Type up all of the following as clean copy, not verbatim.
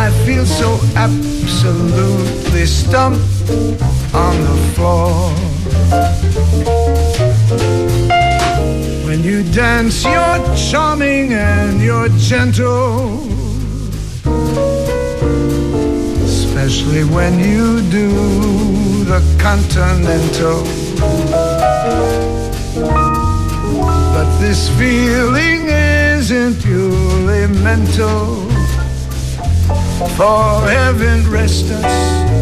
I feel so absolutely stumped on the floor. When you dance, you're charming and you're gentle, especially when you do the continental. But this feeling isn't purely mental. For heaven rest us,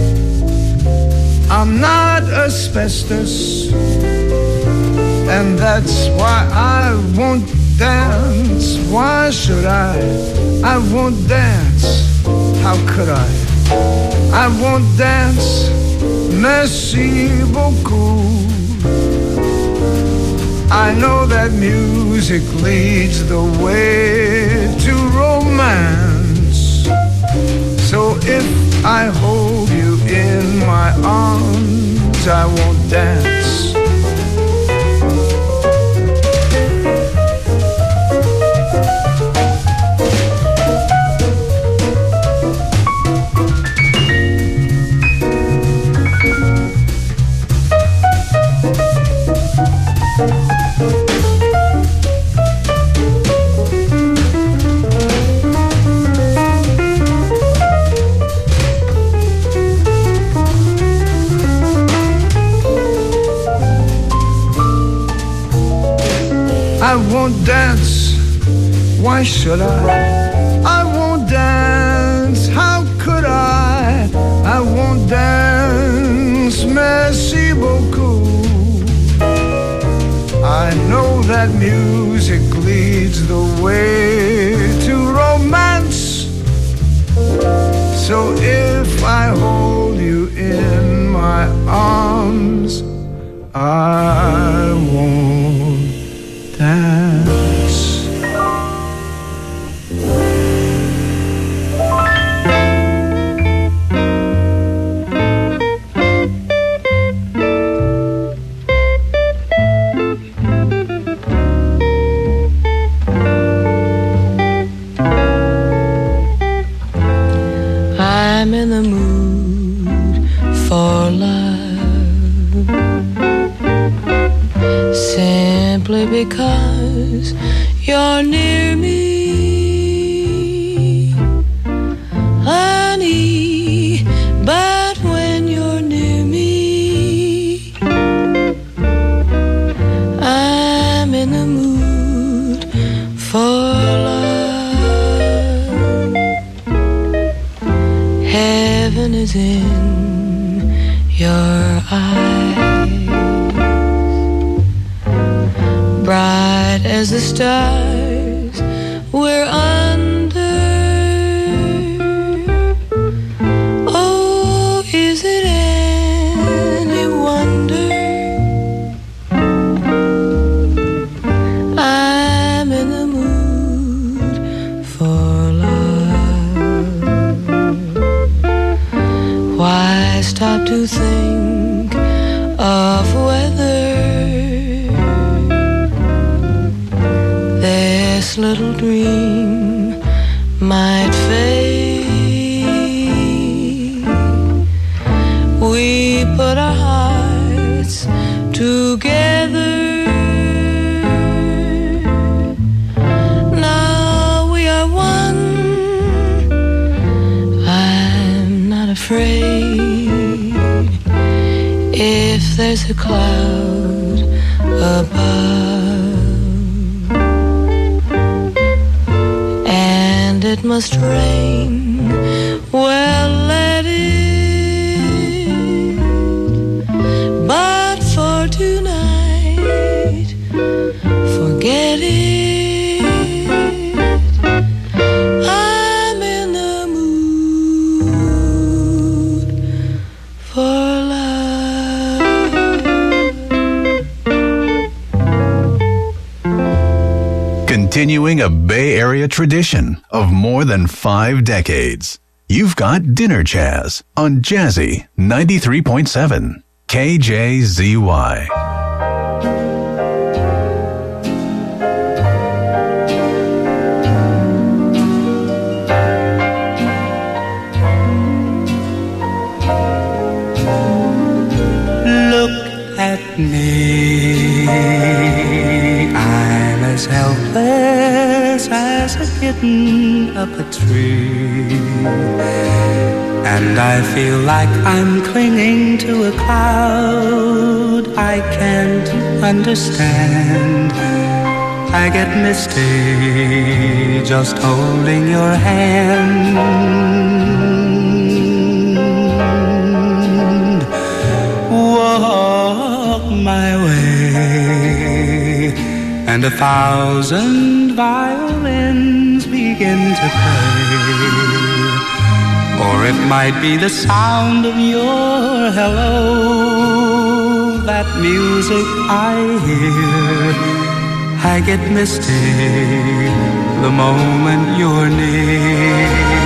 I'm not asbestos, and that's why I won't dance. Why should I? I won't dance. How could I won't dance. Merci beaucoup. I know that music leads the way to romance. So if I hold you in my arms, I won't dance. I won't dance, why should I? I won't dance, how could I? I won't dance, merci beaucoup. I know that music leads the way to romance. So if I hold you in my arms, I won't dance. I'm in the mood for love, simply because you're near me, honey. But when you're near me, I'm in the mood for love. Heaven is in your eyes, bright as the stars we're under. Oh, is it any wonder I'm in the mood for love? Why stop to think of whether this little dream might fade? We put our hearts together. Now we are one. I'm not afraid if there's a cloud above, and it must rain. Well, let it. But for tonight, forget it. I'm in the mood for love. Continuing a Bay Area tradition of more than 5 decades. You've got Dinner Jazz on Jazzy 93.7 KJZY. sitting up a tree, and I feel like I'm clinging to a cloud I can't understand. I get misty just holding your hand. Walk my way, and 1,000 violins begin to play. Or it might be the sound of your hello, that music I hear. I get misty the moment you're near.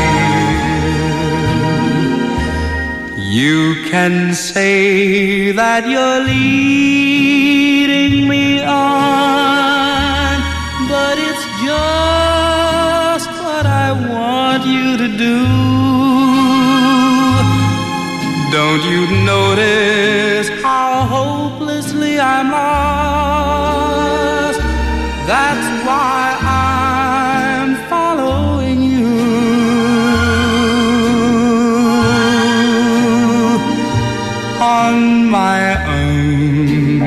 You can say that you're leading me on, but it's just what I want you to do. Don't you notice how hopelessly I'm lost? That's why I'm following you. On my own,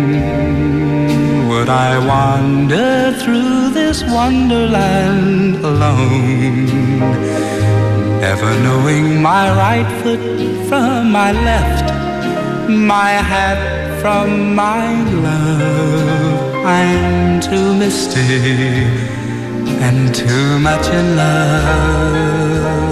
would I wander through this wonderland alone, never knowing my right foot from my left, my hat from my glove? I'm too misty and too much in love.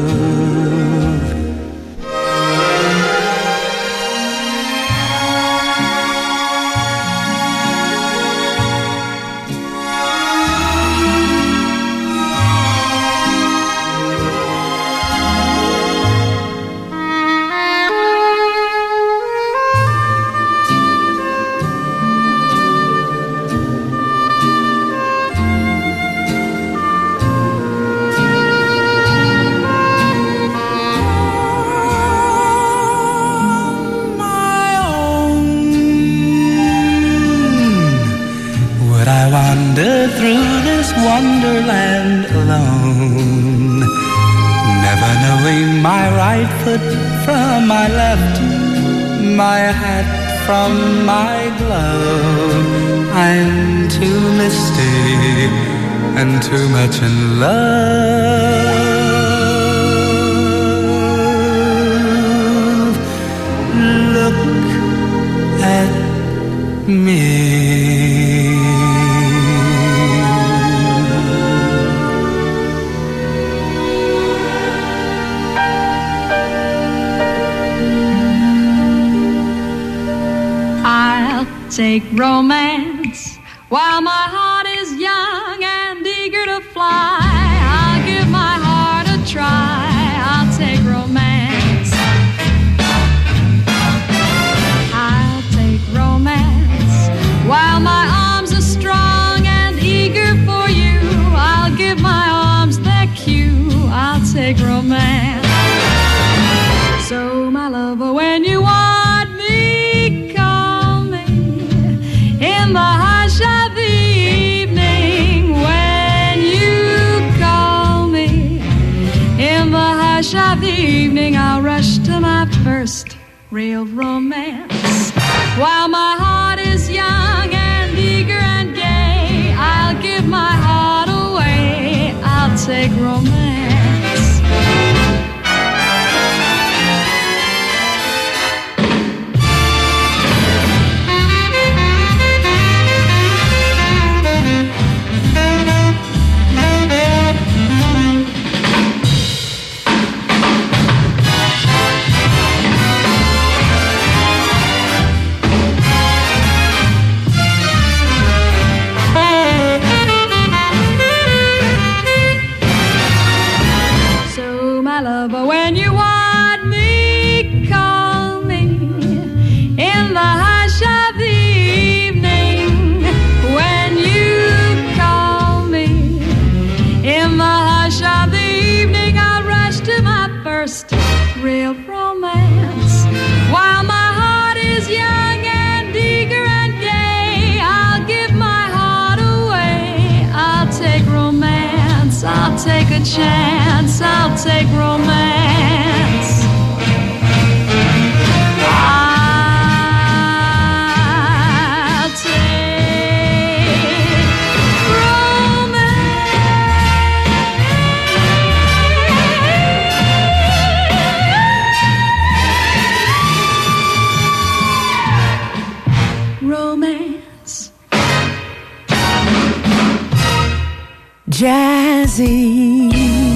Through this wonderland alone, never knowing my right foot from my left, my hat from my glove. I'm too misty and too much in love. Look at me. Take romance while my heart is young and eager to fly. I'll give my heart a try. I'll take romance. I'll take romance while my arms are strong and eager for you. I'll give my arms their cue. I'll take romance. So my lover, when you want me, call me in the hush of the evening. When you call me in the hush of the evening, I'll rush to my first real romance. While my heart is young and eager and gay, I'll give my heart away. I'll take romance. But when you want me, call me in the hush of the evening. When you call me in the hush of the evening, I'll rush to my first real romance. While my heart is young and eager and gay, I'll give my heart away. I'll take romance. I'll take a chance, I'll take romance. I'll take romance. Jazzy.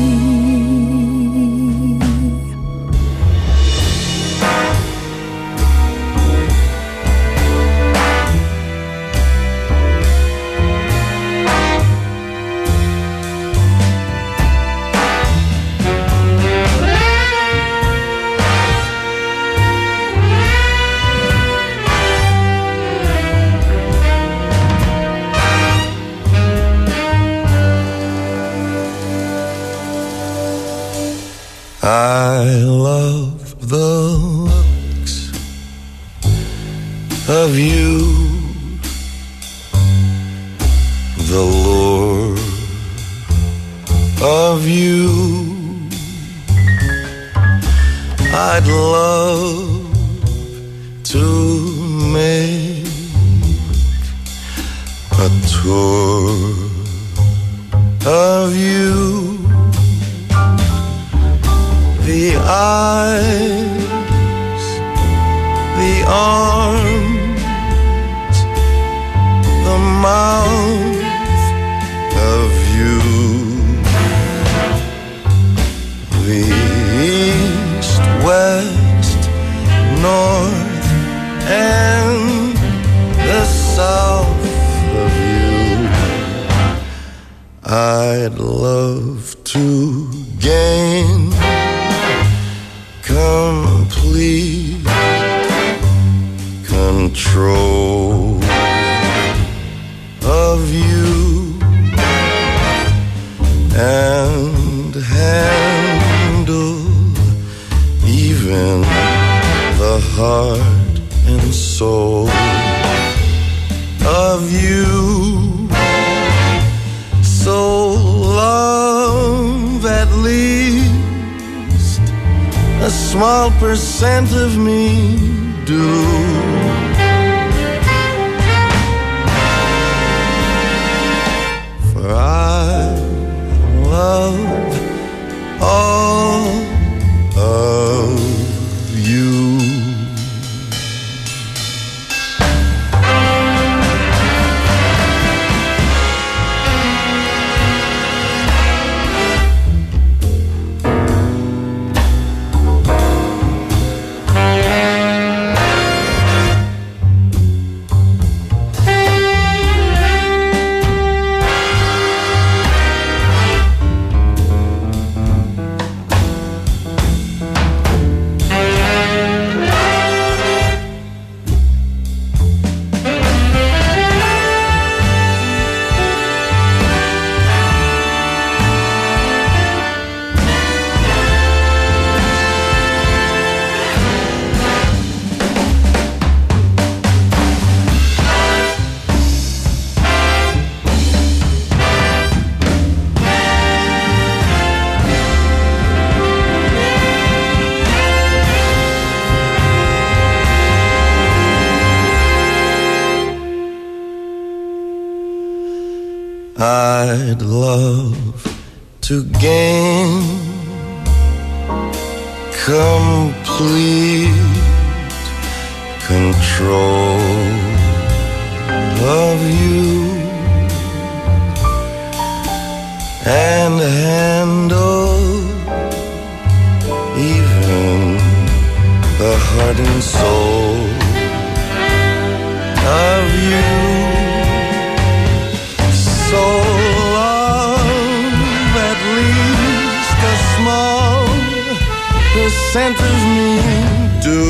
I love the looks of you, the lure of you. I'd love to make a tour of you. The eyes, the arms, the mouth of you. The east, west, north, and the south of you. I'd love to gain complete control of you and handle even the heart and soul of you. So love at least a small percent of me do. For I love all of you. I'd love to gain complete control of you and handle even the heart and soul of you. So love at least a small percent of me do.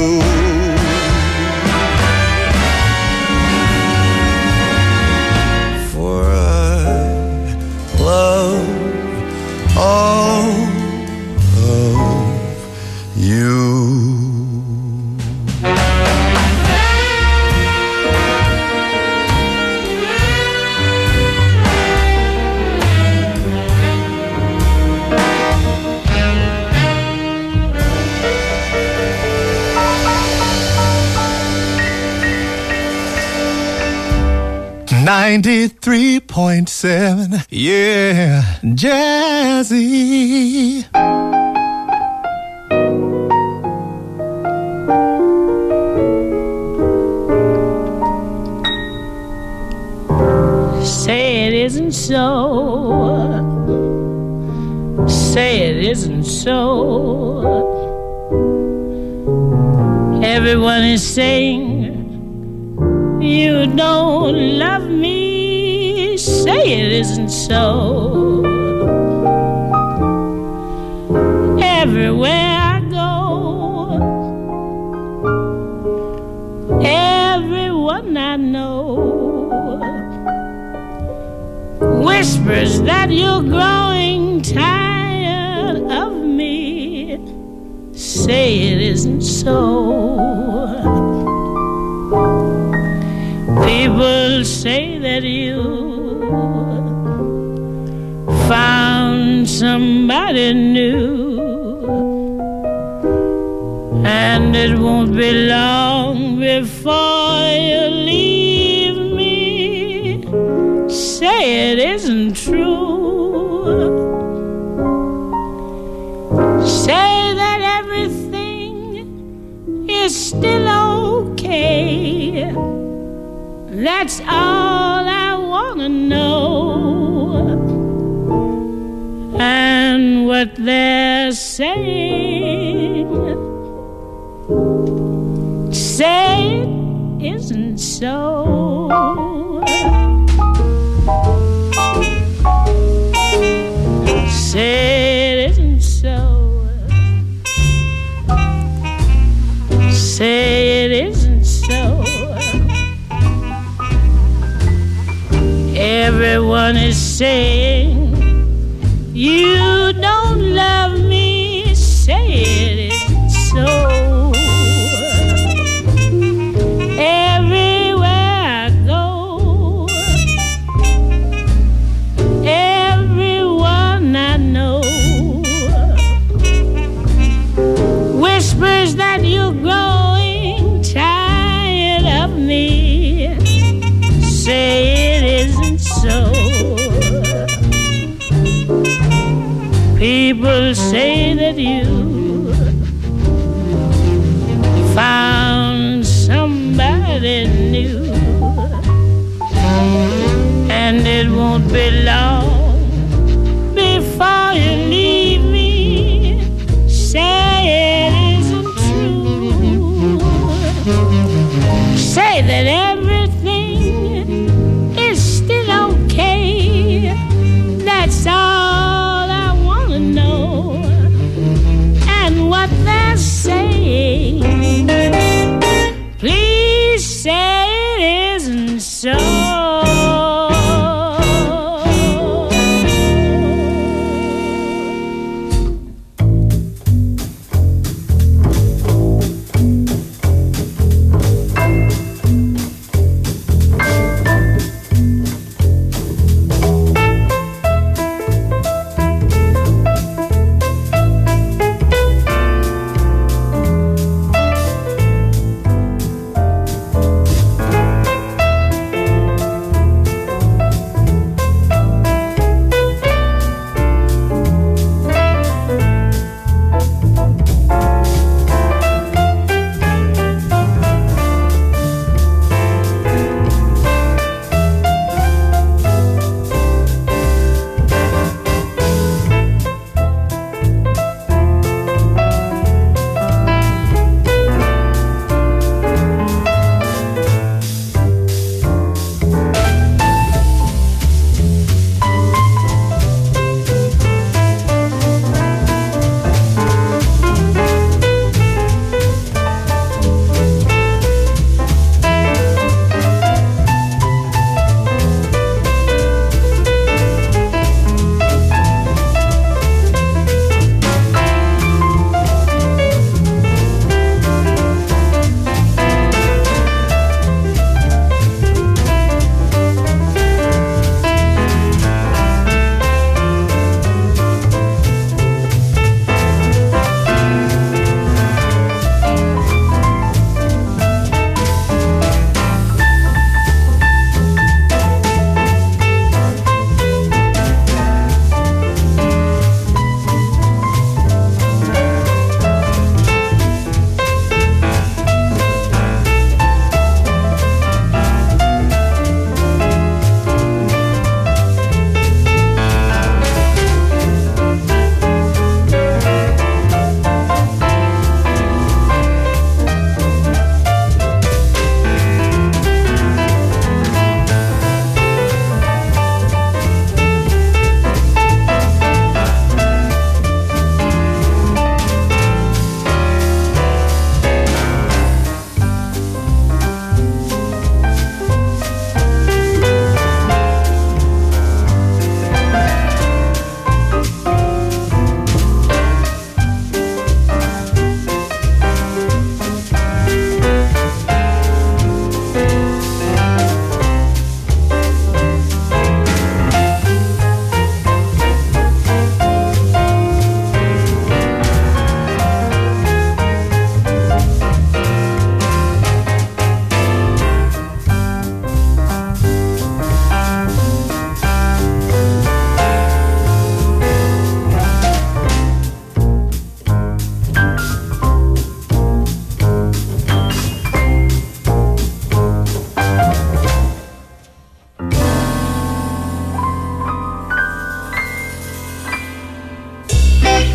For I love all of you. 93.7, yeah, Jazzy. Say it isn't so. Say it isn't so. Everyone is saying you don't love me. Say it isn't so. Everywhere I go, everyone I know whispers that you're growing tired of me. Say it isn't so. People say that you found somebody new, and it won't be long before you leave me. Say it isn't true. Say that everything is still okay. That's all I wanna know. And what they're saying, say it isn't so. Say it isn't so. Say it isn't so. Everyone is saying you don't love me. Say it isn't so. Everywhere I go, everyone I know whispers that you're growing tired of me. Say it isn't so. People say that you found somebody new, and it won't be long before you leave me. Say it isn't true. Say that everything is still okay. That's all I wanna know. And what they're saying, please say it isn't so.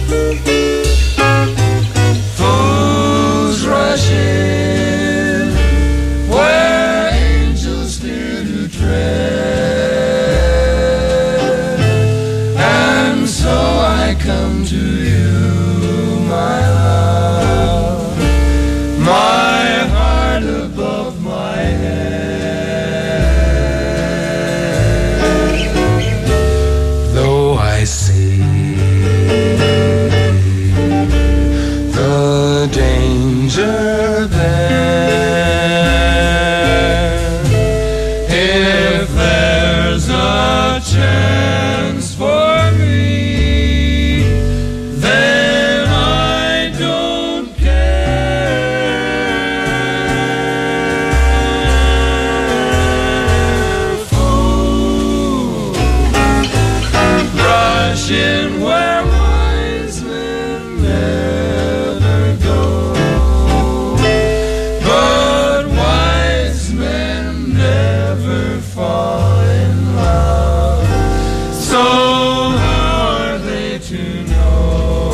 Fools rush in where angels fear to tread, and so I come to you, my love, my heart above my head. Though I see the danger there, if there's a chance for me, then I don't care. Fool, rush in where wise men never go, but wise men never fall in love. So how are they to know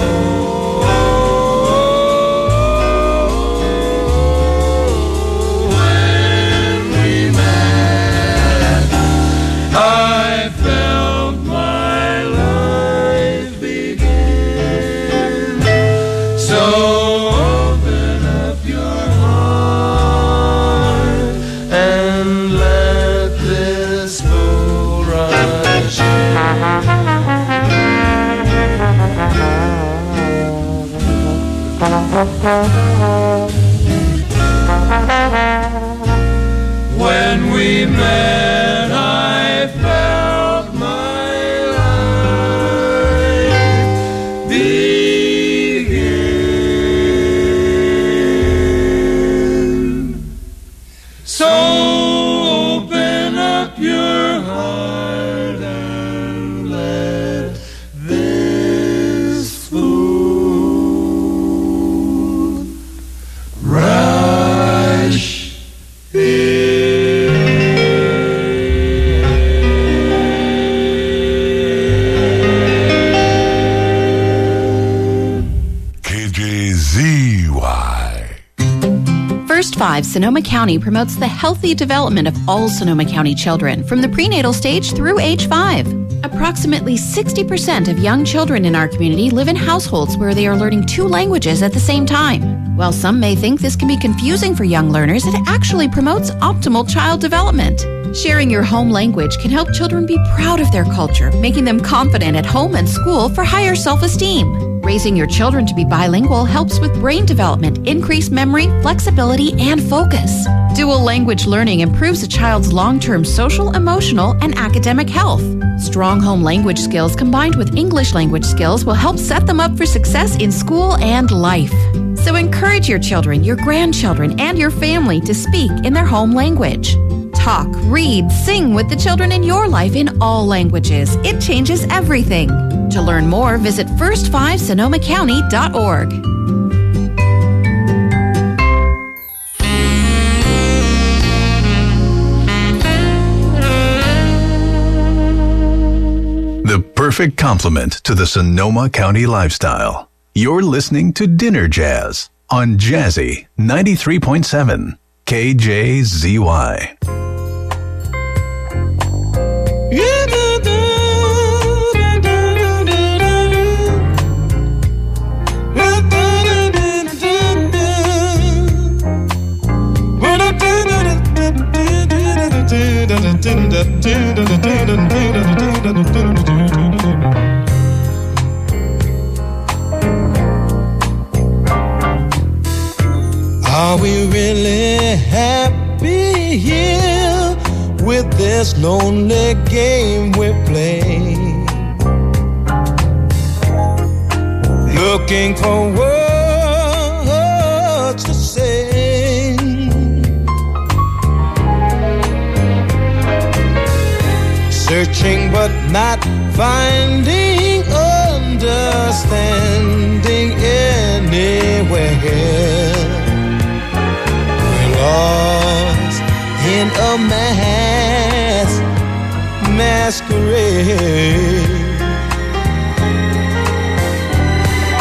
when we met? I felt my life begin. So open up your heart and let this fool rush when we met, I felt my life begin. So open up your heart and let this fool rush KJZY. First 5 Sonoma County promotes the healthy development of all Sonoma County children from the prenatal stage through age 5. Approximately 60% of young children in our community live in households where they are learning 2 languages at the same time. While some may think this can be confusing for young learners, it actually promotes optimal child development. Sharing your home language can help children be proud of their culture, making them confident at home and school for higher self-esteem. Raising your children to be bilingual helps with brain development, increased memory, flexibility, and focus. Dual language learning improves a child's long-term social, emotional, and academic health. Strong home language skills combined with English language skills will help set them up for success in school and life. So encourage your children, your grandchildren, and your family to speak in their home language. Talk, read, sing with the children in your life in all languages. It changes everything. To learn more, visit first5sonomacounty.org. The perfect complement to the Sonoma County lifestyle. You're listening to Dinner Jazz on Jazzy 93.7 KJZY. Are we really happy here with this lonely game we play? Looking for words to say, searching but not finding understanding anywhere. We're lost in a masquerade.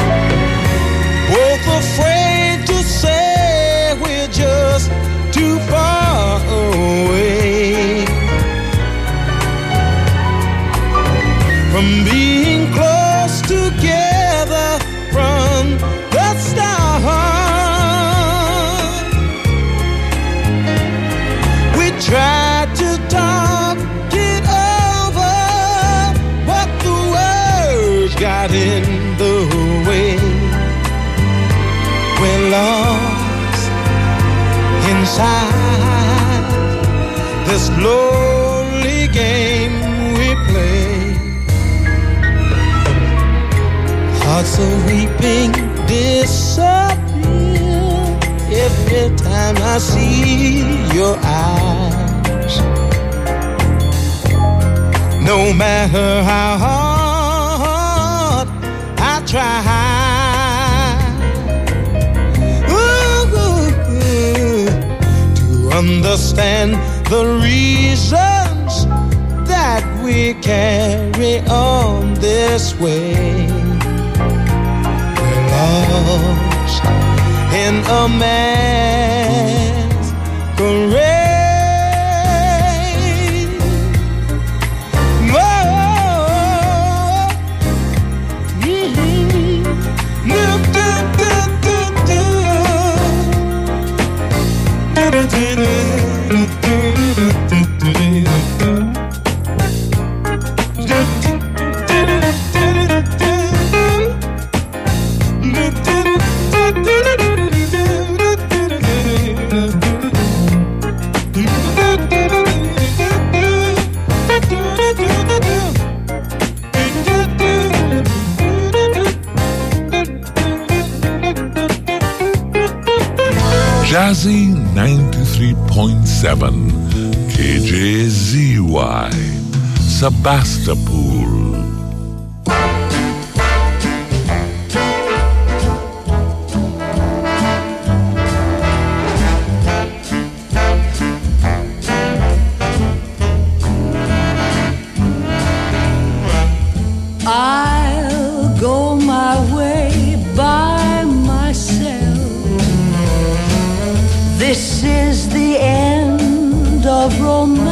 time, this lonely game we play. Hearts are weeping, disappear every time I see your eyes. No matter how hard I try, to understand the reasons that we carry on this way. We're lost in a masquerade. Jazzy 93.7 KJZY Sebastopol. I'll go my way by myself. This is the end of romance.